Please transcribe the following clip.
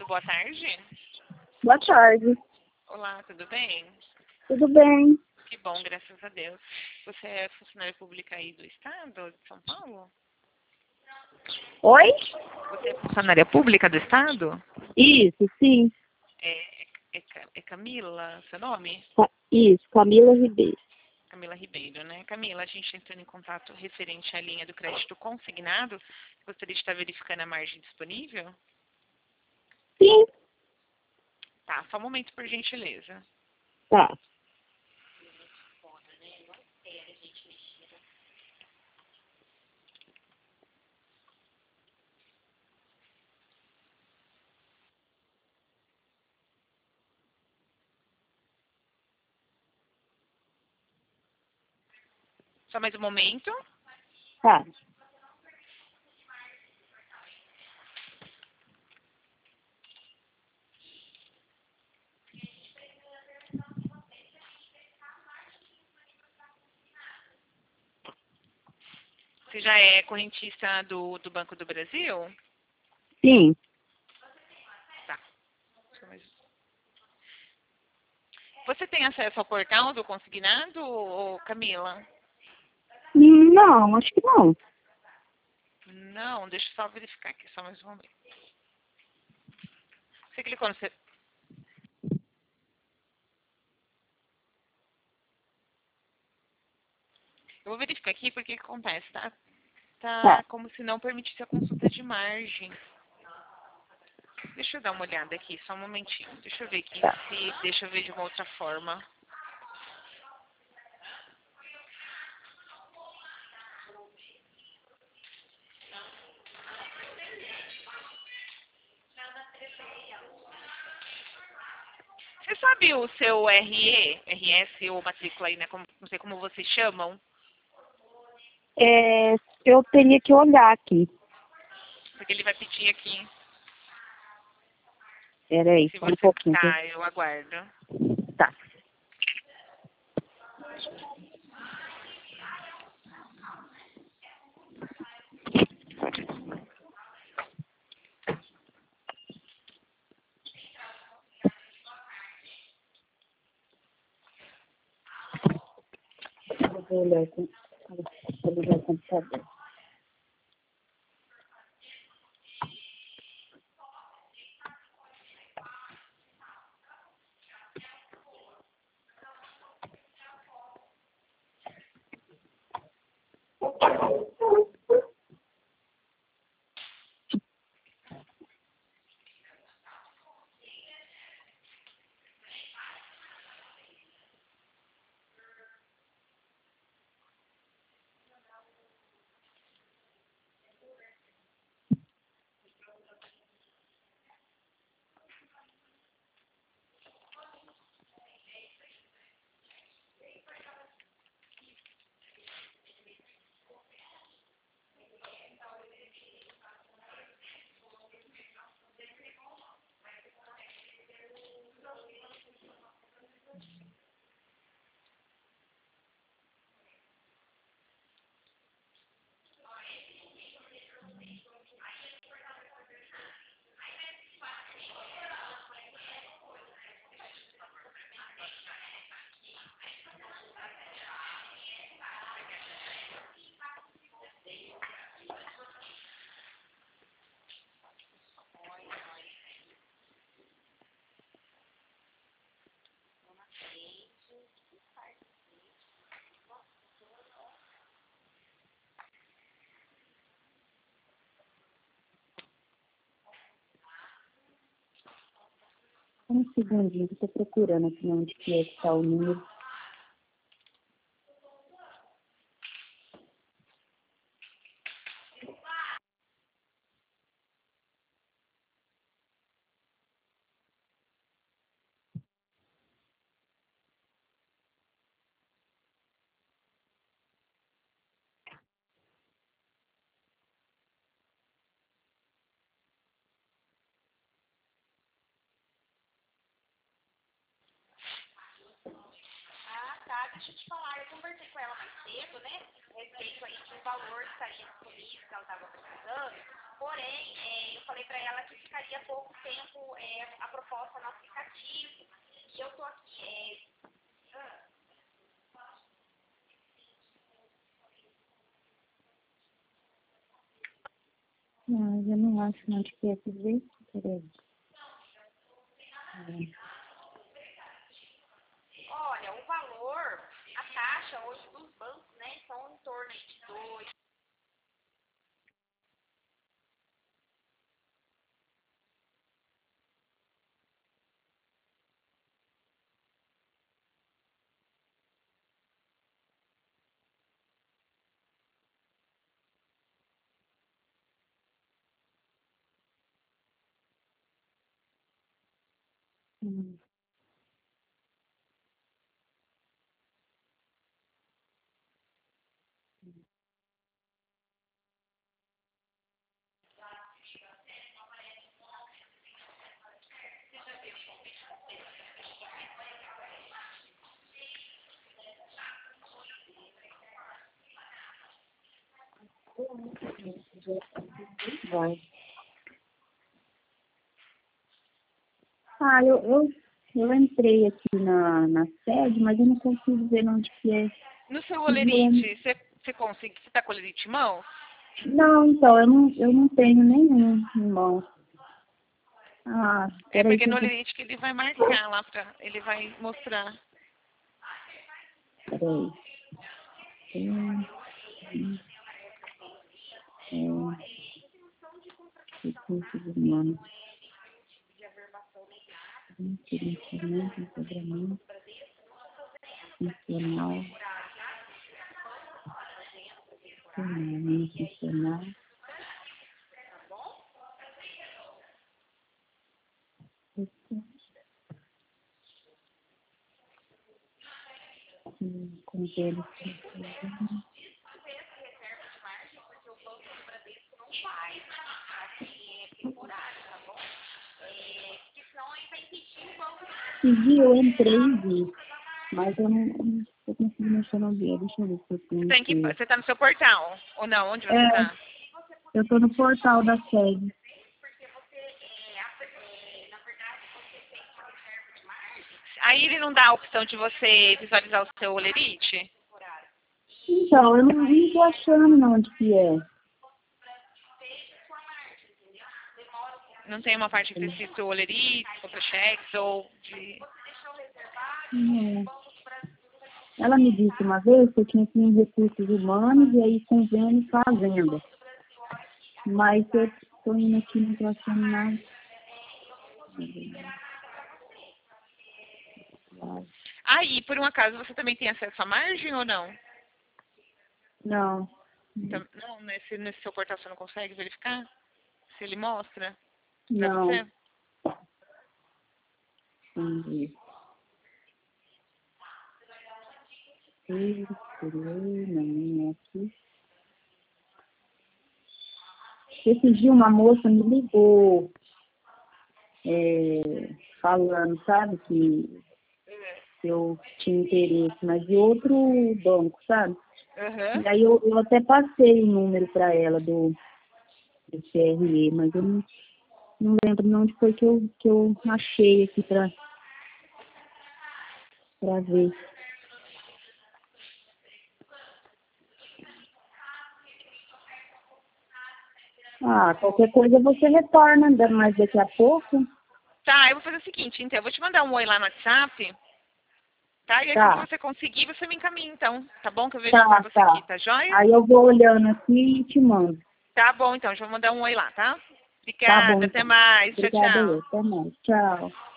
Muito boa tarde. Boa tarde. Olá, tudo bem? Tudo bem? Que bom, graças a Deus. Você é funcionária pública aí do estado de São Paulo? Oi? Você é funcionária pública do estado? Isso, sim. É Camila, seu nome? Isso, Camila Ribeiro. Camila Ribeiro, né? Camila, a gente entrando em contato referente à linha do crédito consignado. Gostaria de estar verificando a margem disponível? Sim. Tá, só um momento, por gentileza. Tá. Só mais um momento. Tá. Você já é correntista do Banco do Brasil? Sim. Tá. Você tem acesso ao portal do consignado, ô, Camila? Não, acho que não. Não, deixa eu só verificar aqui, só mais um momento. Você clicou no... Eu vou verificar aqui porque o que acontece, tá? Tá Tá. como se não permitisse a consulta de margem. Deixa eu dar uma olhada aqui, só um momentinho. Deixa eu ver aqui Tá. se deixa eu ver de uma outra forma. Você sabe o seu RS ou matrícula aí, né? Não sei como vocês chamam. Eu teria que olhar aqui. Porque ele vai pedir aqui. Peraí, Se só um você... pouquinho. Tá, eu aguardo. Tá. Eu vou olhar aqui. Vou ligar o computador. Um segundinho, que eu tô procurando aqui onde que é que tá o número. Tá, deixa eu te falar, eu conversei com ela mais cedo, né? A respeito aí de um valor que estaria disponível, que ela estava precisando. Porém, eu falei falei para ela que ficaria pouco tempo a proposta no aplicativo. E eu tô aqui. Mas eu não acho não de que é tudo isso. Peraí. Olha, o valor, a taxa hoje dos bancos, né, são em torno de 2. Hum. Vai. Eu entrei aqui na sede, mas eu não consigo ver onde que é. No seu olerite, você consegue, você tá com o olerite em mão? Não, então, eu não tenho nenhum irmão. Ah, É peraí porque que no eu vou... olerite que ele vai marcar lá ele vai mostrar. Peraí. Recursos humanos. Gerenciamento, enquadramento, funcional, funcional, controle, seguir, eu entrei e vi, mas eu não estou conseguindo mexer no dia. Deixa eu ver se eu tenho que... Você tá no seu portal, ou não? Onde você tá? Eu estou no portal da sede. Aí ele não dá a opção de você visualizar o seu olerite? Então, eu não estou achando não onde que é. Não tem uma parte que tá escrito olerite, contra-cheques ou de... Não. Ela me disse uma vez que eu tinha que ir em recursos humanos e aí convênio fazenda. Mas eu estou indo aqui, não estou achando nada. Aí, por um acaso, você também tem acesso à margem ou não? Não. Não, nesse seu portal você não consegue verificar? Se ele mostra pra Não. você? Entendi. Não, aqui. Esse dia uma moça me ligou, falando, sabe, que eu tinha interesse, mas de outro banco, sabe? Uhum. E aí eu até passei o número para ela do CRE, mas eu não lembro de onde foi que eu achei aqui para ver. Ah, qualquer coisa você retorna, mas daqui a pouco. Tá, eu vou fazer o seguinte, então. Eu vou te mandar um oi lá no WhatsApp, tá? E aí, Tá, se você conseguir, você me encaminha, então. Tá bom? Que eu vejo pra tá, você tá. aqui, tá joia? Aí eu vou olhando aqui e te mando. Tá bom, então. Já vou mandar um oi lá, tá? Tá bom, Obrigada, até então. mais. Tchau, Obrigada tchau. eu. Até mais. Tchau.